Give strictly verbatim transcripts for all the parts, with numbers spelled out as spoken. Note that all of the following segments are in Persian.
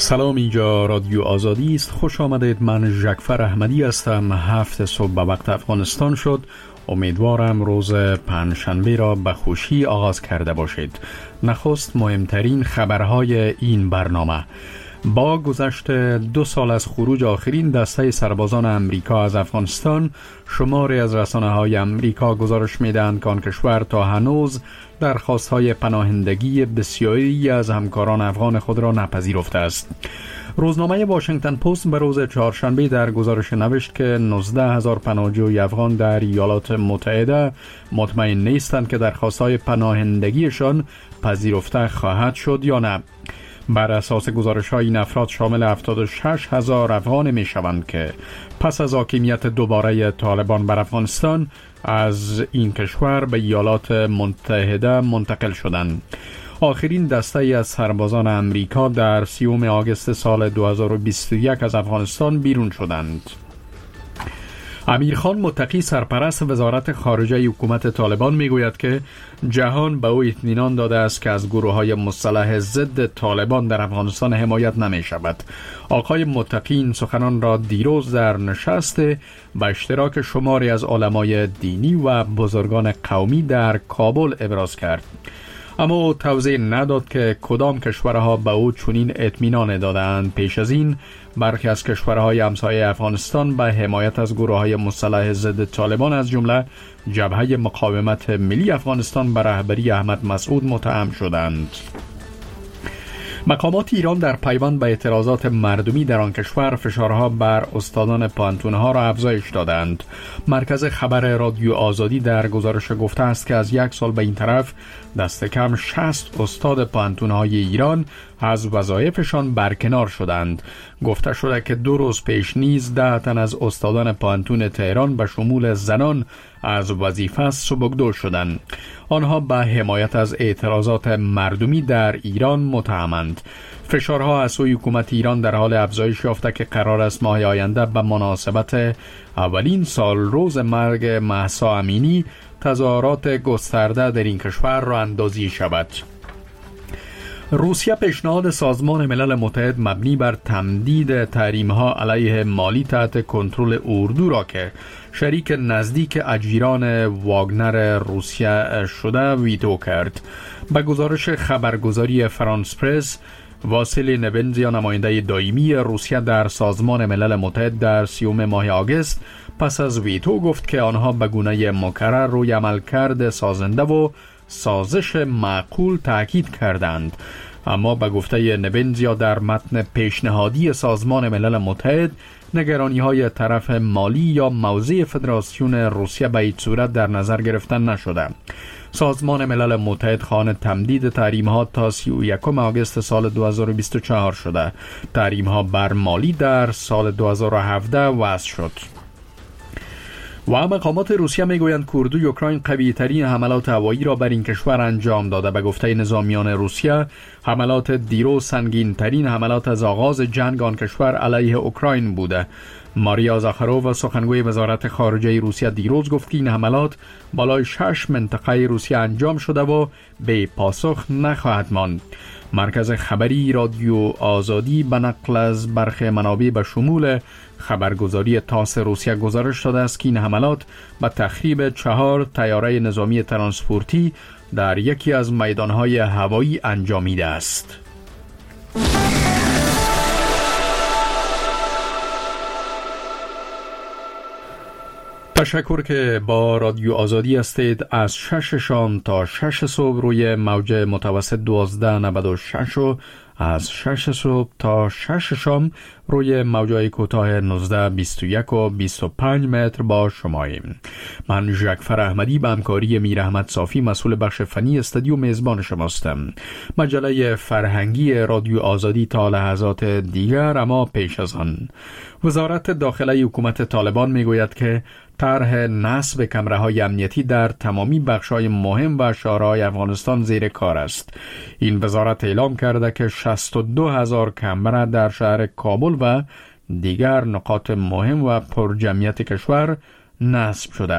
سلام، اینجا رادیو آزادی است. خوش آمدید. من ژکفر احمدی هستم. هفت صبح به وقت افغانستان شد. امیدوارم روز پنجشنبه را به خوشی آغاز کرده باشید. نخست مهمترین خبرهای این برنامه. با گذشت دو سال از خروج آخرین دسته سربازان امریکا از افغانستان، شماری از رسانه‌های امریکا گزارش می‌دهند که آن کشور تا هنوز درخواست‌های پناهندگی بسیاری از همکاران افغان خود را نپذیرفته است. روزنامه واشنگتن پست به روز چهارشنبه در گزارش نوشت که نوزده هزار پناهجوی افغان در ایالات متحده مطمئن نیستند که درخواست‌های پناهندگیشان پذیرفته خواهد شد یا نه. بر اساس گزارش های این افراد شامل هفتاد و شش هزار افغان می شوند که پس از حاکمیت دوباره طالبان بر افغانستان از این کشور به ایالات متحده منتقل شدند. آخرین دسته از سربازان امریکا در سیوم آگوست سال دو هزار و بیست و یک از افغانستان بیرون شدند. امیرخان متقی، سرپرست وزارت خارجه حکومت طالبان، میگوید که جهان به او اطمینان داده است که از گروه‌های مسلح ضد طالبان در افغانستان حمایت نمی شود. آقای متقی این سخنان را دیروز در نشست با اشتراک شماری از علمای دینی و بزرگان قومی در کابل ابراز کرد. اما او توضیح نداد که کدام کشورها به او چنین اطمینان دادند. پیش از این برخی از کشورهای همسایه افغانستان به حمایت از گروه‌های مسلح ضد طالبان از جمله جبهه مقاومت ملی افغانستان به رهبری احمد مسعود متهم شدند. مقامات ایران در پیوند به اعتراضات مردمی در آن کشور فشارها بر استادان پانتونها را افزایش دادند. مرکز خبر رادیو آزادی در گزارش گفته است که از یک سال به این طرف دست کم شصت استاد پانتونهای ایران از وظایفشان برکنار شدند. گفته شده که دو روز پیش نیز ده تن از استادان پانتون تهران به شمول زنان از وظیفه سبکدو شدند. آنها به حمایت از اعتراضات مردمی در ایران متهمند. فشارها از سوی حکومت ایران در حال افزایش یافته که قرار است ماه آینده به مناسبت اولین سال روز مرگ مهسا امینی تظاهرات گسترده در این کشور راه اندازی شود. روسیه پیشنهاد سازمان ملل متحد مبنی بر تمدید تحریم‌ها علیه مالی تحت کنترل اردو را که شریک نزدیک اجیران واگنر روسیه شده ویتو کرد. به گزارش خبرگزاری فرانس پرس، واسیلی نبنزیا، نماینده دائمی روسیه در سازمان ملل متحد در سیوم ماه آگوست پس از ویتو گفت که آنها به گونه مکرر روی عملکرد سازنده و سازش معقول تاکید کردند. اما به گفته نبنزیا در متن پیشنهادی سازمان ملل متحد نگرانی‌های طرف مالی یا موضع فدراسیون روسیه به هیچ صورت در نظر گرفته نشده. سازمان ملل متحد خواهان تمدید تحریم‌ها تا سی و یکم آگوست سال دو هزار و بیست و چهار شده. تحریم‌ها بر مالی در سال دو هزار و هفده وضع شد. و مقامات روسیه میگویند که اردوی اوکراین قوی ترین حملات هوایی را بر این کشور انجام داده. به گفته نظامیان روسیه، حملات دیروز سنگین ترین حملات از آغاز جنگ آن کشور علیه اوکراین بوده. ماریا زاخارووا، سخنگوی وزارت خارجه روسیه، دیروز گفت که این حملات بالای شش منطقه روسیه انجام شده و به پاسخ نخواهد ماند. مرکز خبری رادیو آزادی به نقل از برخی منابع به شمول خبرگزاری تاس روسیه گزارش داده است که این حملات به تخریب چهار طیاره نظامی ترانسپورتی در یکی از میدانهای هوایی انجامیده است. تشکر که با رادیو آزادی هستید. از شش شام تا شش صبح روی موج متوسط دوازده نود و شش و از شش صبح تا شش شام روی موجهای کوتاه نوزده بیست و یک و بیست و پنج متر با شماییم. من ژکفر احمدی به همکاری میر احمد صافی مسئول بخش فنی استودیو میزبان شماستم. مجله فرهنگی رادیو آزادی تا لحظات دیگر. اما پیش از آن، وزارت داخلی حکومت طالبان میگوید که طرح نصب کمره‌های امنیتی در تمامی بخش‌های مهم و شهرهای افغانستان زیر کار است. این وزارت اعلام کرده که شصت و دو هزار کمره در شهر کابل و دیگر نقاط مهم و پرجمعیت کشور نصب شده.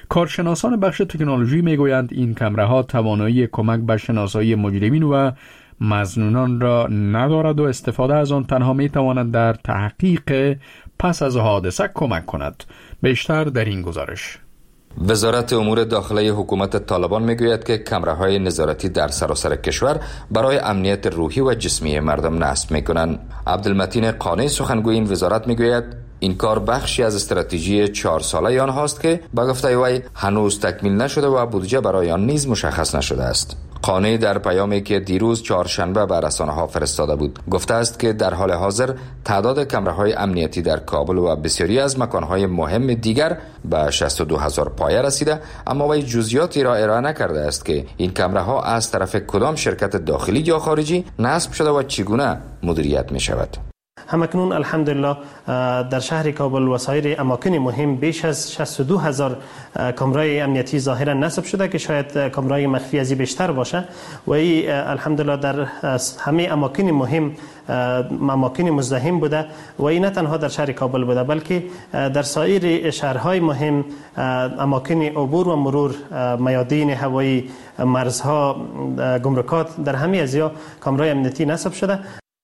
کارشناسان بخش تکنولوژی میگویند این کمره‌ها توانایی کمک به شناسایی مجرمین و مظنونان را ندارد و استفاده از آن تنها می تواند در تحقیق پس از حادثه کمک کند. بیشتر در این گزارش. وزارت امور داخلی حکومت طالبان میگوید که کامراهای نظارتی در سراسر کشور برای امنیت روحی و جسمی مردم نصب میکنند. عبدالمتین قانی سخنگوی این وزارت میگوید این کار بخشی از استراتژی چهار ساله آنهاست که با گفته وی هنوز تکمیل نشده و بودجه برای آن نیز مشخص نشده است. قانی در پیامی که دیروز چهارشنبه به رسانه‌ها فرستاده بود گفته است که در حال حاضر تعداد کامراهای امنیتی در کابل و بسیاری از مکانهای مهم دیگر به شصت و دو هزار پایه رسیده، اما وی جزئیاتی را ارائه نکرده است که این کامراها از طرف کدام شرکت داخلی یا خارجی نصب شده و چگونه مدیریت می شود. همکنون الحمدلله در شهر کابل و سایر اماکن مهم بیش از شصت و دو هزار کامرای امنیتی ظاهرا نصب شده که شاید کامرای مخفی ازی بیشتر باشه و این الحمدلله در همه اماکن مهم اماکن مزدحم بوده و این نه تنها در شهر کابل بوده بلکه در سایر شهرهای مهم اماکن عبور و مرور، میادین هوایی، مرزها، گمرکات، در همه ازیا کامرای امنیتی نصب شده.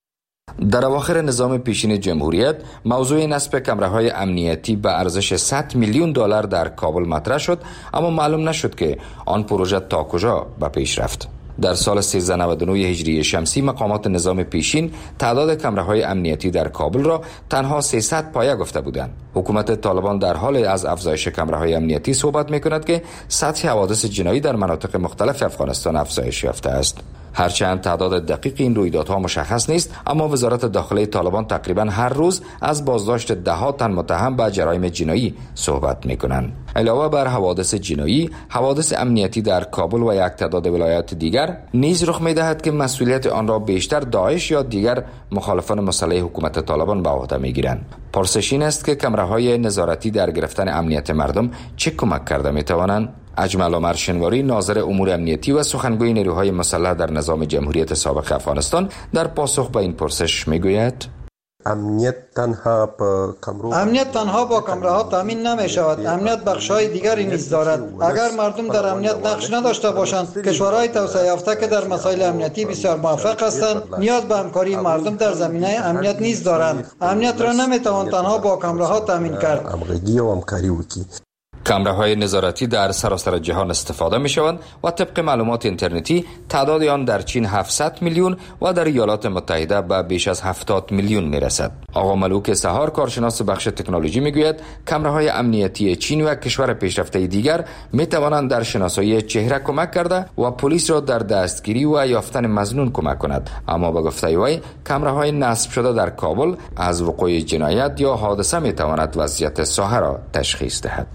در اواخر نظام پیشین جمهوریت موضوع نصب کامراهای امنیتی به ارزش صد میلیون دلار در کابل مطرح شد، اما معلوم نشد که آن پروژه تا کجا به پیش رفت. در سال سیزده نود و نه هجری شمسی مقامات نظام پیشین تعداد کامراهای امنیتی در کابل را تنها سیصد پایه گفته بودند. حکومت طالبان در حال از افزایش کامراهای امنیتی صحبت می‌کند که سطح حوادث جنایی در مناطق مختلف افغانستان افزایش یافته است. هرچند تعداد دقیق این رویدادها مشخص نیست، اما وزارت داخلی طالبان تقریبا هر روز از بازداشت ده ها تن متهم به جرایم جنایی صحبت می‌کنند. علاوه بر حوادث جنایی، حوادث امنیتی در کابل و یک تعداد ولایات دیگر نیز رخ می‌دهد که مسئولیت آن را بیشتر داعش یا دیگر مخالفان مسلح حکومت طالبان به عهده می‌گیرند. پرسش این است که کامراهای نظارتی در گرفتن امنیت مردم چه کمک کرده می‌توانند؟ اجمل عمر شنواری، ناظر امور امنیتی و سخنگوی نیروهای مسلح در نظام جمهوریت سابق افغانستان، در پاسخ به این پرسش میگوید امنیت تنها با کامرو امنیت تنها با کامراها تامین نمی شود. امنیت بخش‌های دیگری نیز دارد. اگر مردم در امنیت نقش نداشته باشند، کشورهای توسعه یافته که در مسائل امنیتی بسیار موفق هستند نیاز به همکاری مردم در زمینه امنیت نیز دارند. امنیت را نمیتوان تنها با کامراها تامین کرد. همغږی و همکاری وکړي. کامراهای نظارتی در سراسر جهان استفاده می شوند و طبق معلومات اینترنتی تعداد آن در چین هفتصد میلیون و در ایالات متحده به بیش از هفتاد میلیون می رسد. آقا ملوک سهار، کارشناس بخش تکنولوژی، می گوید کامراهای امنیتی چین و کشور پیشرفته دیگر می توانند در شناسایی چهره کمک کرده و پلیس را در دستگیری و یافتن مظنون کمک کند، اما به گفته وی کامراهای نصب شده در کابل از وقوع جنایت یا حادثه می تواند وضعیت ساحه را تشخیص دهد.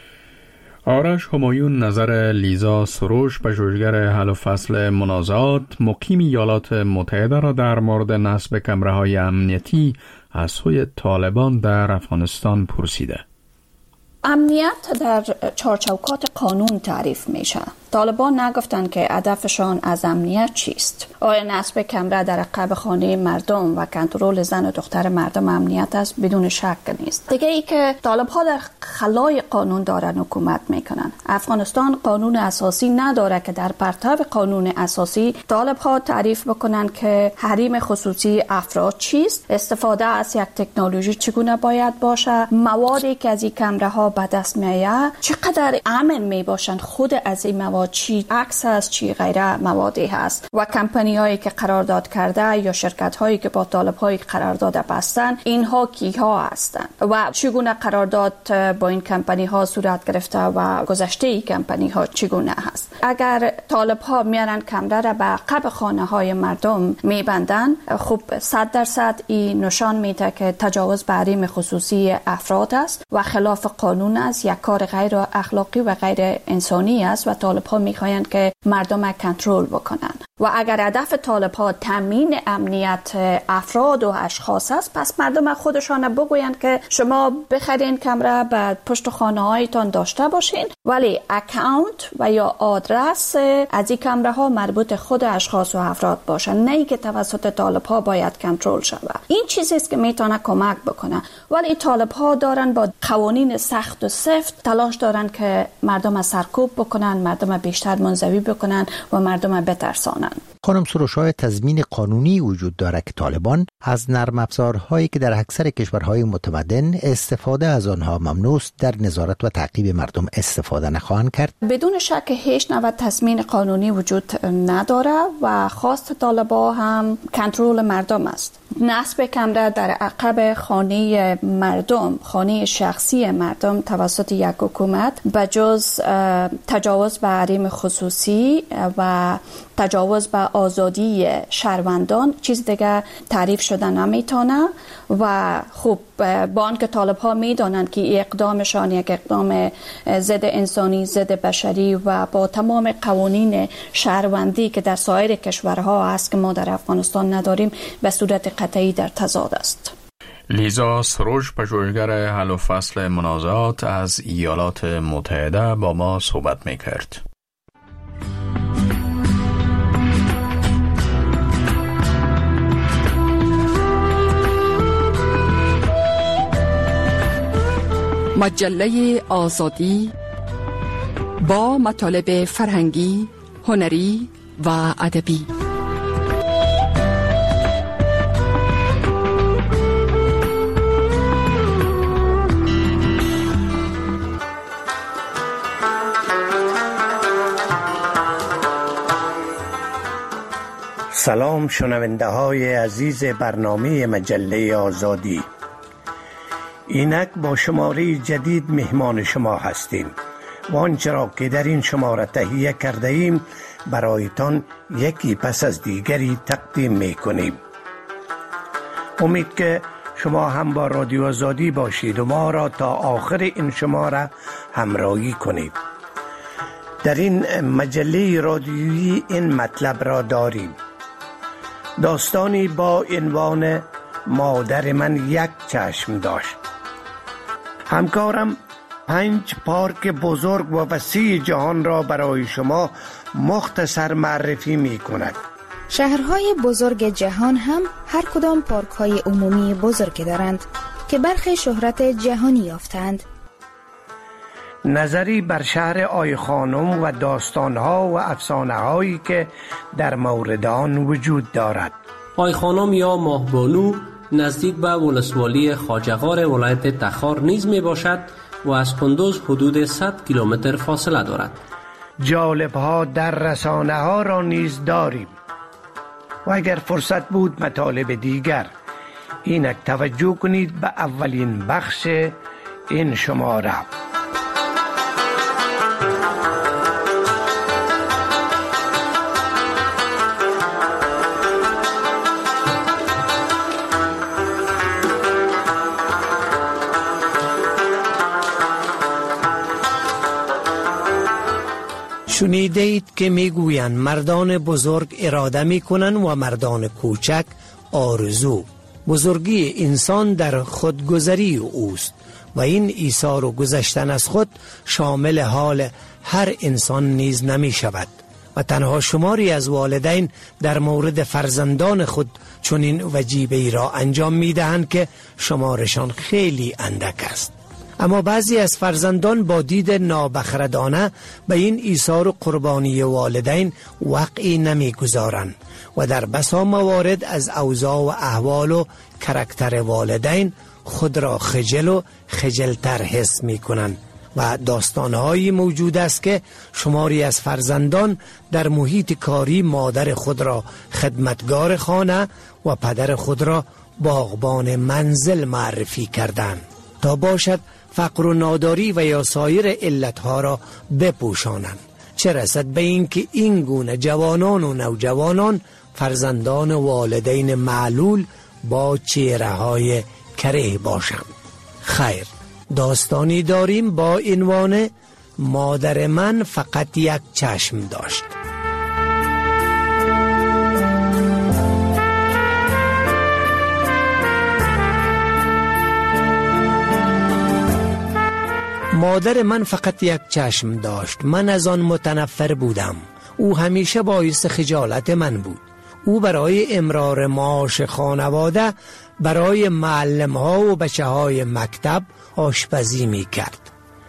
آرش همایون، نظر لیزا سروش، پژوهشگر حل و فصل منازعات مقیم ایالات متحده را در مورد نصب کامراهای امنیتی از سوی طالبان در افغانستان پرسیده. امنیت در چارچوکات قانون تعریف میشه. طالبان نگفتن که هدفشان از امنیت چیست. آیا نصب کامرا در عقب خانه مردم و کنترل زن و دختر مردم امنیت است؟ بدون شک نیست. دیگه ای که طالب‌ها در خلای قانون دارن حکومت میکنن. افغانستان قانون اساسی نداره که در پرتو قانون اساسی طالب‌ها تعریف بکنن که حریم خصوصی افراد چیست، استفاده از یک تکنولوژی چگونه باید باشه، موادی که از این کامراها به دست میاد چقدر امن می باشند، خود از این مواد چی عکس است چی غیره موادی هست و کمپانی هایی که قرارداد کرده یا شرکت هایی که با طالب های قرارداد بستن اینها کیها هستند و چگونه قرارداد با این کمپانی ها صورت گرفته و گذشته این کمپانی ها چگونه هست. اگر طالب ها میارن کامرا را به عقب خانه های مردم میبندن، خب صد درصد این نشان میده که تجاوز به حریم خصوصی افراد است و خلاف قانون است، یک کار غیر اخلاقی و غیر انسانی است و طالب ها میخواهند که مردم را کنترل بکنند. و اگر هدف طالب ها تامین امنیت افراد و اشخاص است، پس مردم خودشان بگویند که شما بخرین کامرا به پشت خانه هایتان داشته باشین، ولی اکاونت و یا آدرس از این کامرا ها مربوط خود اشخاص و افراد باشه، نه ای که توسط طالب ها باید کنترل شود. این چیزی است که میتونه کمک بکنه، ولی طالب ها دارن با قوانین سخت و سفت تلاش دارن که مردم سرکوب بکنن، مردم بیشتر منزوی بکنن و مردم بترسانن. خانم سروش، های تضمین قانونی وجود دارد که طالبان از نرم افزارهایی که در اکثر کشورهای متمدن استفاده از آنها ممنوع است در نظارت و تعقیب مردم استفاده نخواهند کرد؟ بدون شک هیچ نوع تضمین قانونی وجود نداره و خواست طالبان هم کنترل مردم است. نصب کمره در عقب خانه مردم، خانه شخصی مردم توسط یک حکومت به جز تجاوز به حریم خصوصی و تجاوز به آزادی شهروندان چیز دیگه تعریف شده نمیتونه و خب با آنکه طالب ها میدانند که اقدامشان یک اقدام ضد انسانی، ضد بشری و با تمام قوانین شهروندی که در سایر کشورها هست که ما در افغانستان نداریم به صورت قطعی در تضاد است. لیزا سروش، پژوهشگر حل و فصل منازعات از ایالات متحده، با ما صحبت میکرد. مجله آزادی با مطالب فرهنگی، هنری و ادبی. سلام شنونده های عزیز برنامه مجله آزادی. اینک با شماره جدید مهمان شما هستیم و آنچه را که در این شماره تهیه کرده ایم برایتان یکی پس از دیگری تقدیم می کنیم. امید که شما هم با رادیو آزادی باشید و ما را تا آخر این شماره همراهی کنید. در این مجله رادیویی این مطلب را داریم: داستانی با عنوان مادر من یک چشم داشت. همکارم پنج پارک بزرگ و وسیع جهان را برای شما مختصر معرفی می کند. شهرهای بزرگ جهان هم هر کدام پارک های عمومی بزرگ دارند که برخی شهرت جهانی یافتند. نظری بر شهر آی خانم و داستانها و افسانه هایی که در مورد آن وجود دارد. آی خانم یا ماهبانو نزدیک به ولسوالی خواجه‌غار ولایت تخار نیز می باشد و از کندوز حدود صد کیلومتر فاصله دارد. جالب ها در رسانه ها را نیز داریم و اگر فرصت بود مطالب دیگر. اینک توجه کنید به اولین بخش این شماره. شنیده اید که میگویند مردان بزرگ اراده میکنند و مردان کوچک آرزو. بزرگی انسان در خودگذری اوست و این ایثار و گذشتن از خود شامل حال هر انسان نیز نمی شود و تنها شماری از والدین در مورد فرزندان خود چنین وجیبه ای را انجام می دهند که شمارشان خیلی اندک است. اما بعضی از فرزندان با دید نابخردانه به این ایثار و قربانی والدین وقعی نمی گذارند و در بسا موارد از اوضاع و احوال و کرکتر والدین خود را خجل و خجلتر حس می کنند و داستانهایی موجود است که شماری از فرزندان در محیط کاری مادر خود را خدمتگار خانه و پدر خود را باغبان منزل معرفی کردند تا باشد فقر و ناداری و یا سایر علتها را بپوشانند، چه رسد به این که این گونه جوانان و نوجوانان فرزندان والدین معلول با چهره های کره باشند. خیر، داستانی داریم با عنوان مادر من فقط یک چشم داشت. مادر من فقط یک چشم داشت. من از آن متنفر بودم. او همیشه باعث خجالت من بود. او برای امرار معاش خانواده برای معلم ها و بچه های مکتب آشپزی می کرد.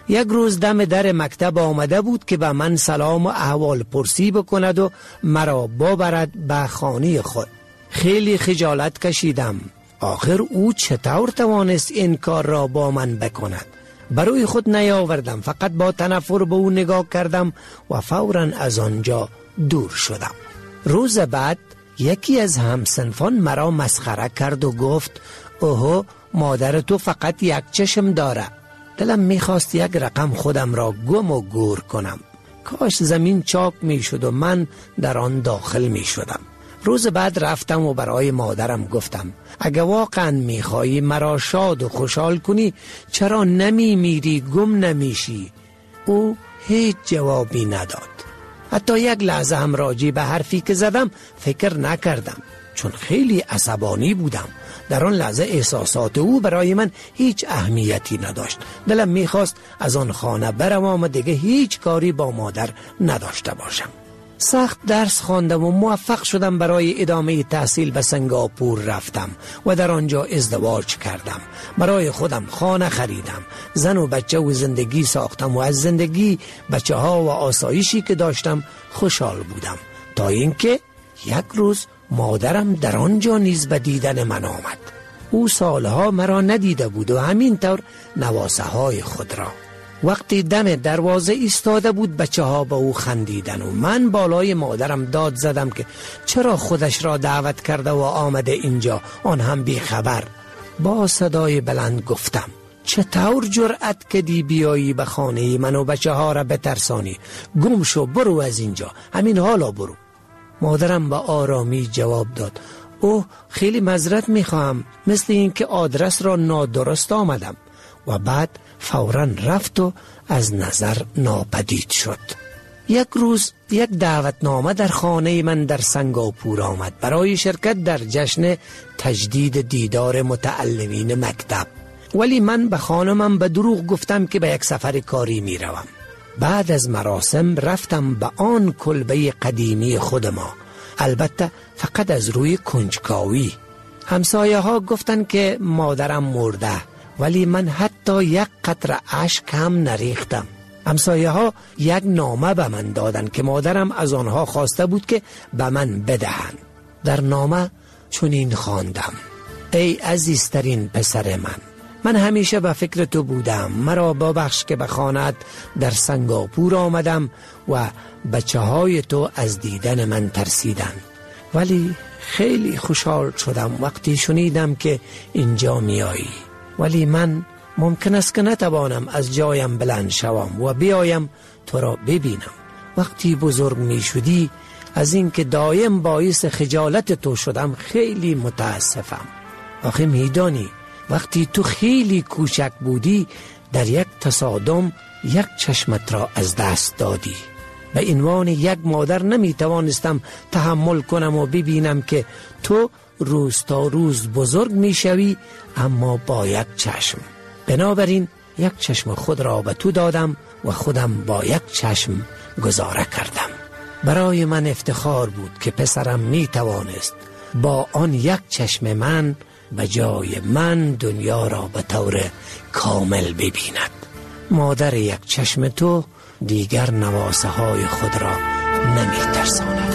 یک روز دم در مکتب آمده بود که به من سلام و احوال پرسی بکند و مرا ببرد به خانه خود. خیلی خجالت کشیدم. آخر او چطور توانست این کار را با من بکند؟ برای خود نیاوردم، فقط با تنفر به او نگاه کردم و فوراً از آنجا دور شدم. روز بعد یکی از همسنفان مرا مسخره کرد و گفت اوه مادر تو فقط یک چشم داره. دلم میخواست یک رقم خودم را گم و گور کنم. کاش زمین چاک میشد و من در آن داخل میشدم. روز بعد رفتم و برای مادرم گفتم اگه واقعا میخوایی مرا شاد و خوشحال کنی چرا نمی میری گم نمیشی؟ او هیچ جوابی نداد. حتی یک لحظه هم راجع به حرفی که زدم فکر نکردم، چون خیلی عصبانی بودم. در آن لحظه احساسات او برای من هیچ اهمیتی نداشت. دلم میخواست از آن خانه بروم و دیگه هیچ کاری با مادر نداشته باشم. سخت درس خواندم و موفق شدم. برای ادامه تحصیل به سنگاپور رفتم و در آنجا ازدواج کردم. برای خودم خانه خریدم، زن و بچه و زندگی ساختم و از زندگی، بچه ها و آسایشی که داشتم خوشحال بودم، تا اینکه یک روز مادرم در آنجا نیز به دیدن من آمد. او سالها مرا ندیده بود و همینطور نواسه های خود را. وقتی دم دروازه ایستاده بود بچه ها به او خندیدن و من بالای مادرم داد زدم که چرا خودش را دعوت کرده و آمده اینجا، آن هم بی خبر. با صدای بلند گفتم چطور جرأت کردی بیایی به خانه من و بچه ها را بترسانی؟ گم شو، برو از اینجا، همین حالا برو. مادرم با آرامی جواب داد اوه خیلی معذرت میخواهم، مثل این که آدرس را نادرست آمدم، و بعد فوراً رفت و از نظر ناپدید شد. یک روز یک دعوتنامه در خانه من در سنگاپور آمد برای شرکت در جشن تجدید دیدار متعلمین مکتب، ولی من به خانمم به دروغ گفتم که به یک سفر کاری می روم. بعد از مراسم رفتم به آن کلبه قدیمی خود ما، البته فقط از روی کنجکاوی. همسایه ها گفتن که مادرم مرده، ولی من حتی یک قطره اشک هم نریختم. همسایه ها یک نامه به من دادن که مادرم از آنها خواسته بود که به من بدهند. در نامه چنین خواندم: ای عزیزترین پسر من، من همیشه به فکر تو بودم. مرا ببخش که به خانه‌ات در سنگاپور آمدم و بچه های تو از دیدن من ترسیدن، ولی خیلی خوشحال شدم وقتی شنیدم که اینجا میایی. ولی من ممکن است که نتوانم از جایم بلند شوم و بیایم تو را ببینم. وقتی بزرگ می شدی از اینکه دایم باعث خجالت تو شدم خیلی متاسفم. آخه میدانی وقتی تو خیلی کوچک بودی در یک تصادم یک چشمت را از دست دادی. به عنوان یک مادر نمی توانستم تحمل کنم و ببینم که تو روز تا روز بزرگ می شوی اما با یک چشم. بنابراین یک چشم خود را به تو دادم و خودم با یک چشم گذاره کردم. برای من افتخار بود که پسرم می توانست با آن یک چشم من به جای من دنیا را به طور کامل ببیند. مادر یک چشم تو دیگر نواسه های خود را نمی ترساند.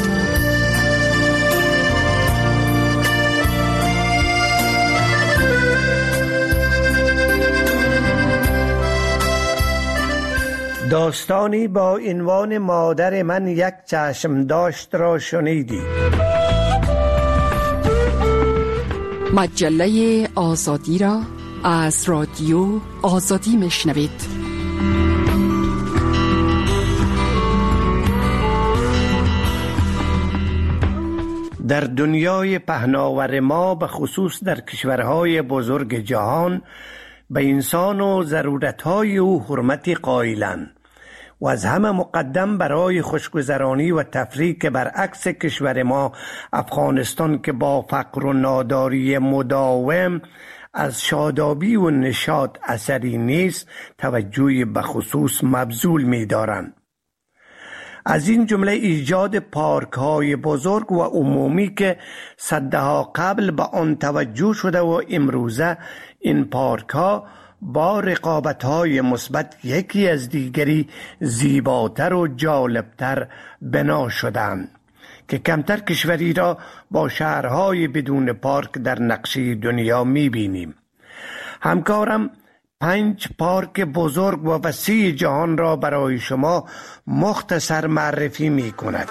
داستانی با عنوان مادر من یک چشم داشت را شنیدی. مجله آزادی را از رادیو آزادی میشنوید. در دنیای پهناور ما به خصوص در کشورهای بزرگ جهان به انسان و ضرورتهای او حرمتی قائلند و از همه مقدم برای خوشگذرانی و تفریح که برعکس کشور ما افغانستان که با فقر و ناداری مداوم از شادابی و نشاط اثری نیست توجه به خصوص مبذول می دارند. از این جمله ایجاد پارک های بزرگ و عمومی که صدها قبل به آن توجه شده و امروزه این پارک ها با رقابت‌های مثبت یکی از دیگری زیباتر و جالبتر بنا شدند که کمتر کشوری را با شهرهای بدون پارک در نقشه دنیا می‌بینیم. همکارم پنج پارک بزرگ و وسیع جهان را برای شما مختصر معرفی می‌کند.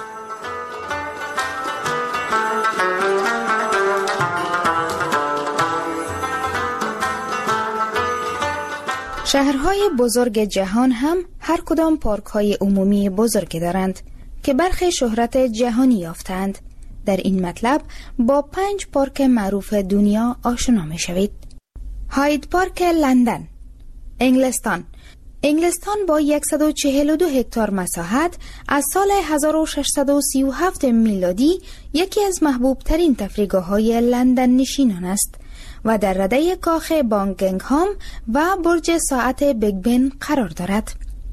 شهرهای بزرگ جهان هم هر کدام پارک‌های عمومی بزرگی دارند که برخی شهرت جهانی یافتند. در این مطلب با پنج پارک معروف دنیا آشنا می‌شوید. هاید پارک لندن، انگلستان. انگلستان با صد و چهل و دو هکتار مساحت از سال هزار و ششصد و سی و هفت میلادی یکی از محبوب ترین تفریحگاه‌های لندن نشینان است و در رده کاخ بانگینگهام و برج ساعت بیگ بن قرار دارد.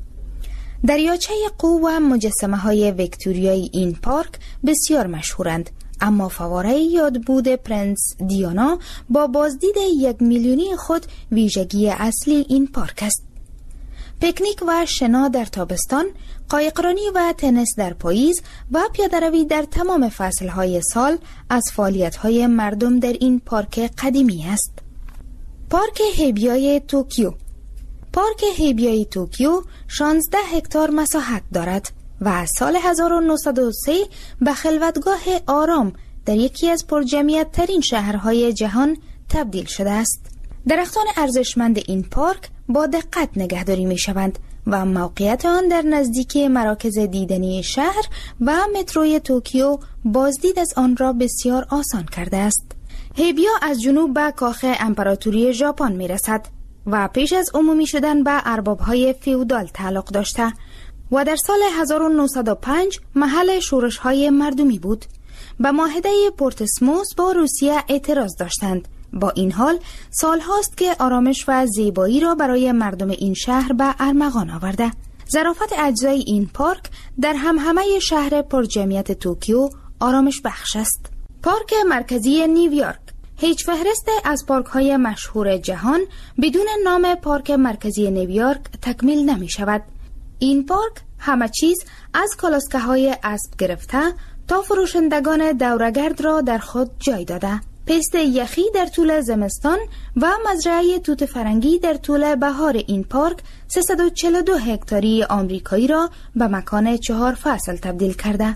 دریاچه قو و مجسمه های ویکتوریایی این پارک بسیار مشهورند، اما فواره یادبود پرنس دیانا با بازدید یک میلیونی خود ویژگی اصلی این پارک است. پیکنیک و شنا در تابستان، قایقرانی و تنیس در پاییز و پیاده‌روی در تمام فصل‌های سال از فعالیت‌های مردم در این پارک قدیمی است. پارک هیبیای توکیو. پارک هیبیای توکیو شانزده هکتار مساحت دارد و از سال هزار و نهصد و سه به خلوتگاه آرام در یکی از پرجمعیت ترین شهرهای جهان تبدیل شده است. درختان ارزشمند این پارک با دقت نگهداری می شوند و موقعیت آن در نزدیکی مراکز دیدنی شهر و متروی توکیو بازدید از آن را بسیار آسان کرده است. هیبیا از جنوب به کاخ امپراتوری ژاپن می رسد و پیش از عمومی شدن به ارباب‌های فیودال تعلق داشته و در سال هزار و نهصد و پنج محل شورش‌های مردمی بود. به معاهده پورتسموس با روسیه اعتراض داشتند. با این حال سال هاست که آرامش و زیبایی را برای مردم این شهر به ارمغان آورده. ظرافت اجزای این پارک در همهمه شهر پرجمعیت توکیو آرامش بخش است. پارک مرکزی نیویورک. هیچ فهرست از پارک های مشهور جهان بدون نام پارک مرکزی نیویورک تکمیل نمی شود. این پارک همه چیز از کالاسکه های اسب گرفته تا فروشندگان دورگرد را در خود جای داده. پست یخی در طول زمستان و مزرعه توت فرنگی در طول بهار این پارک سیصد و چهل و دو هکتاری آمریکایی را به مکان چهار فصل تبدیل کرده.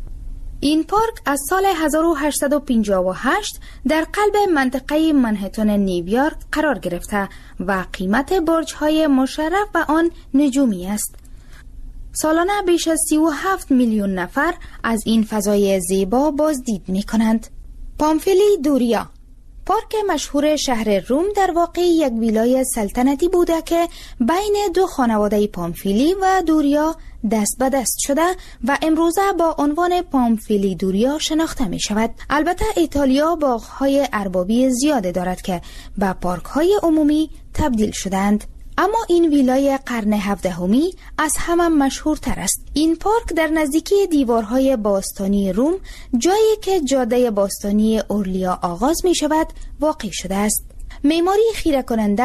این پارک از سال هزار و هشتصد و پنجاه و هشت در قلب منطقه منهتن نیویورک قرار گرفته و قیمت برج‌های مشرف به آن نجومی است. سالانه بیش از سی و هفت میلیون نفر از این فضای زیبا بازدید می کنند. پامفیلی دوریا. پارک مشهور شهر روم در واقع یک ویلای سلطنتی بوده که بین دو خانواده پامفیلی و دوریا دست به دست شده و امروزه با عنوان پامفیلی دوریا شناخته می شود. البته ایتالیا باغ‌های اربابی زیاده دارد که به پارک‌های عمومی تبدیل شدند. اما این ویلای قرن هفدهمی از همه مشهورتر است. این پارک در نزدیکی دیوارهای باستانی روم، جایی که جاده باستانی اورلیا آغاز می شود، واقع شده است. معماری خیره کننده،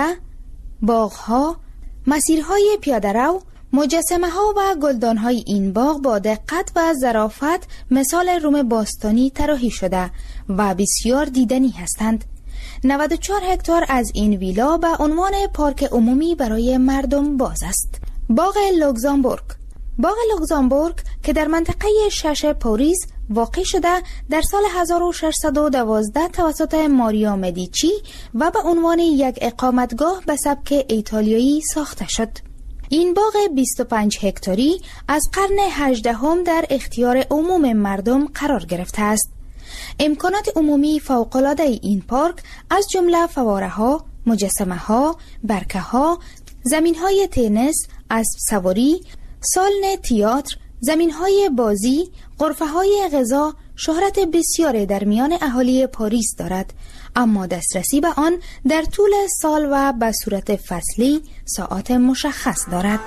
باغ‌ها، مسیرهای پیاده‌رو، مجسمه ها و گلدان های این باغ با دقت و ظرافت مثال روم باستانی طراحی شده و بسیار دیدنی هستند. نود و چهار هکتار از این ویلا به عنوان پارک عمومی برای مردم باز است. باغ لوکزامبورگ. باغ لوکزامبورگ که در منطقه شش پاریس واقع شده در سال هزار و ششصد و دوازده توسط ماریا مدیچی و به عنوان یک اقامتگاه به سبک ایتالیایی ساخته شد. این باغ بیست و پنج هکتاری از قرن هجدهم در اختیار عموم مردم قرار گرفته است. امکانات عمومی فوق‌العاده این پارک از جمله فواره‌ها، مجسمه‌ها، برکه‌ها، زمین‌های تنیس، اسب سواری، سالن تئاتر، زمین‌های بازی، غرفه‌های غذا شهرت بسیاری در میان اهالی پاریس دارد، اما دسترسی به آن در طول سال و به صورت فصلی ساعات مشخص دارد.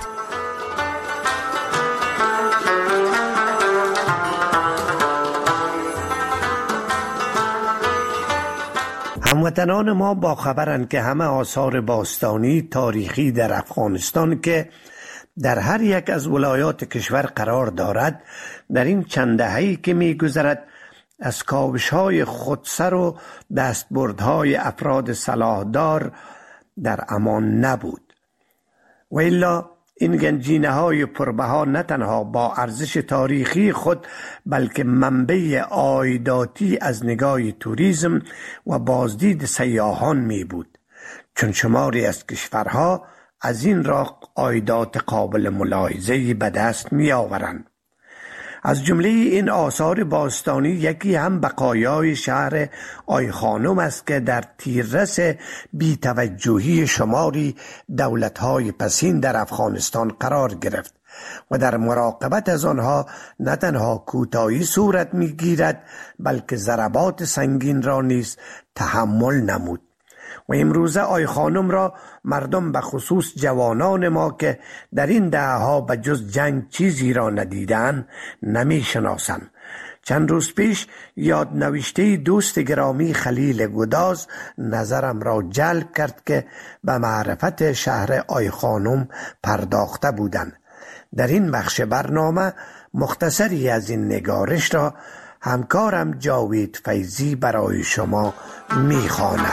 هموطنان ما با خبرند که همه آثار باستانی تاریخی در افغانستان که در هر یک از ولایات کشور قرار دارد در این چند دهه‌ای که می‌گذرد از کاوش‌های خودسر و دستبردهای افراد سلاحدار در امان نبود. و الا این گنجینه‌های پربها نه تنها با ارزش تاریخی خود بلکه منبع عایداتی از نگاه توریسم و بازدید سیاحان می بود، چون شماری از کشورها از این راه عایدات قابل ملاحظه‌ای به دست می آورند. از جمله این آثار باستانی یکی هم بقایای شهر آیخانم است که در تیررس بی‌توجهی شماری دولت‌های پسین در افغانستان قرار گرفت و در مراقبت از آنها نه تنها کوتاهی صورت می‌گیرد بلکه ضربات سنگین را نیز تحمل نمود. و امروزه آیخانم را مردم به خصوص جوانان ما که در این دهه‌ها به جز جنگ چیزی را ندیدند نمی شناسند. چند روز پیش یادنوشته دوست گرامی خلیل گداز نظرم را جلب کرد که به معرفت شهر آیخانم پرداخته بودند. در این بخش برنامه مختصری از این نگارش را همکارم جاوید فیضی برای شما می‌خواند.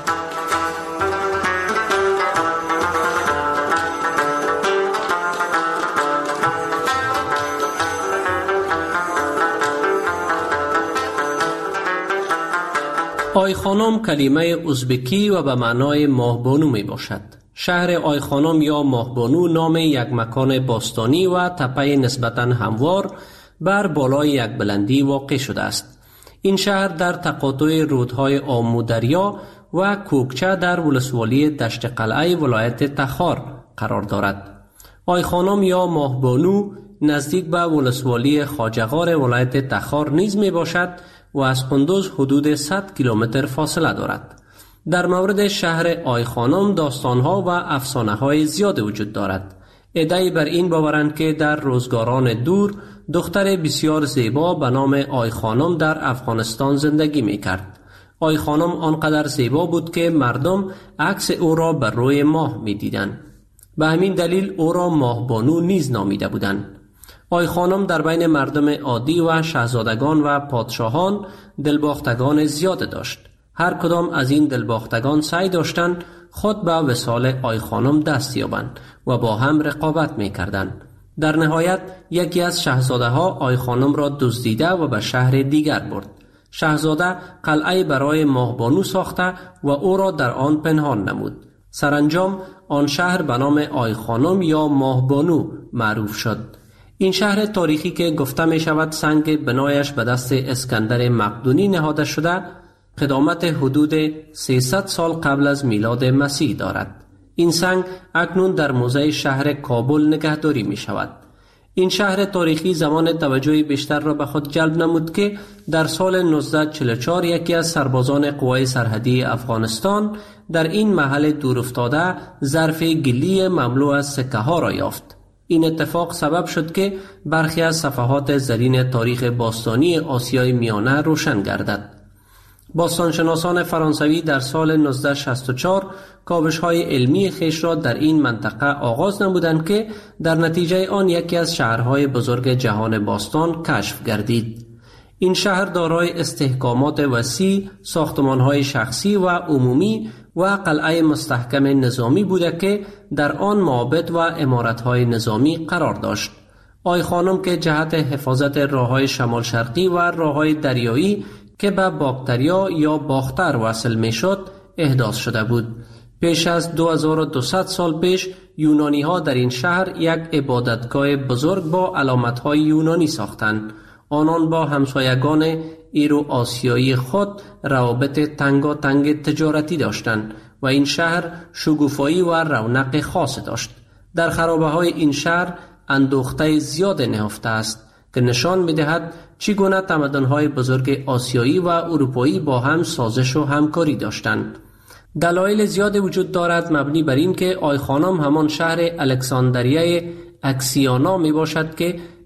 آیخانم کلمه ازبکی و به معنای ماهبانو می باشد. شهر آیخانم یا ماهبانو نام یک مکان باستانی و تپه نسبتاً هموار بر بالای یک بلندی واقع شده است. این شهر در تقاطع رودهای آمو دریا و کوکچه در ولسوالی دشت قلعه ولایت تخار قرار دارد. آیخانم یا ماهبانو نزدیک به ولسوالی خواجه‌غار ولایت تخار نیز می باشد و از قندوز حدود صد کیلومتر فاصله دارد. در مورد شهر آیخانم داستانها و افسانه‌های زیاد وجود دارد. عده‌ای بر این باورند که در روزگاران دور دختر بسیار زیبا به نام آیخانم در افغانستان زندگی می‌کرد. آیخانم آنقدر زیبا بود که مردم عکس او را بر روی ماه می‌دیدند. به همین دلیل او را ماهبانو نیز نامیده بودند. آیخانم در بین مردم عادی و شاهزادگان و پادشاهان دلباختگان زیاد داشت. هر کدام از این دلباختگان سعی داشتند خود به وصال آیخانم دست یابند و با هم رقابت می‌کردند. در نهایت یکی از شاهزاده ها آیخانم را دزدیده و به شهر دیگر برد. شاهزاده قلعه برای ماهبانو ساخته و او را در آن پنهان نمود. سرانجام آن شهر به نام آیخانم یا ماهبانو معروف شد. این شهر تاریخی که گفته می شود سنگ بنایش به دست اسکندر مقدونی نهاده شده، قدامت حدود سیصد سال قبل از میلاد مسیح دارد. این سنگ اکنون در موزه شهر کابل نگهداری می شود. این شهر تاریخی زمان توجه بیشتر را به خود جلب نمود که در سال نوزده چهل و چهار یکی از سربازان قوای سرحدی افغانستان در این محل دورافتاده ظرف گلی مملو از سکه ها را یافت. این اتفاق سبب شد که برخی از صفحات زرین تاریخ باستانی آسیای میانه روشن گردد. باستانشناسان فرانسوی در سال نوزده شصت و چهار کاوش‌های علمی خیش را در این منطقه آغاز نمودند که در نتیجه آن یکی از شهرهای بزرگ جهان باستان کشف گردید. این شهر دارای استحکامات وسیع، ساختمان‌های شخصی و عمومی و قلعه مستحکم نظامی بوده که در آن معابد و عمارت‌های نظامی قرار داشت. آیخانم که جهت حفاظت راه‌های شمال شرقی و راه‌های دریایی که به باکتریا یا باختر وصل میشد احداث شده بود. پیش از دو هزار و دویست سال پیش یونانی ها در این شهر یک عبادتگاه بزرگ با علامت های یونانی ساختند. آنان با همسایگان ایرو آسیایی خود روابط تنگاتنگ تجارتی داشتند و این شهر شگوفایی و رونق خاص داشت. در خرابه های این شهر اندوخته زیاد نهفته است که نشان می‌دهد چگونه تمدن‌های بزرگ آسیایی و اروپایی با هم سازش و همکاری داشتند. دلایل زیاد وجود دارد مبنی بر این که آیخانم همان شهر الکساندریه اکسیانا می باشد که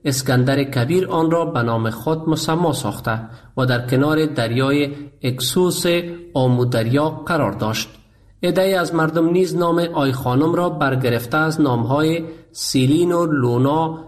اسکندر کبیر آن را به نام خود مسمی ساخته و در کنار دریای اکسوس آمودریا قرار داشت. عده‌ای از مردم نیز نام آی خانم را برگرفته از نامهای سیلین و لونا